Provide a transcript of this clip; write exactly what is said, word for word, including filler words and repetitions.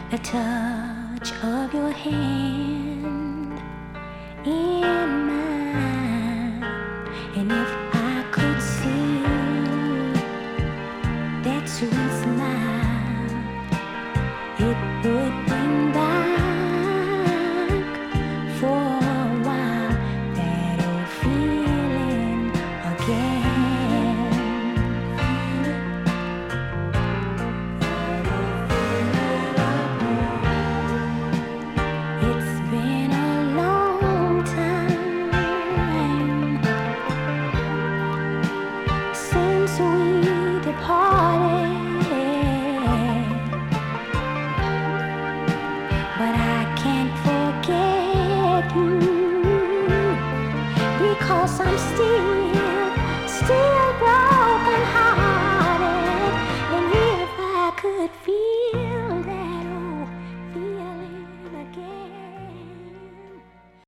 the touch of your hand in mine. And if I could see that sweet smile, it would bring back for a while that old feeling again. We departed, but I can't forget you because I'm still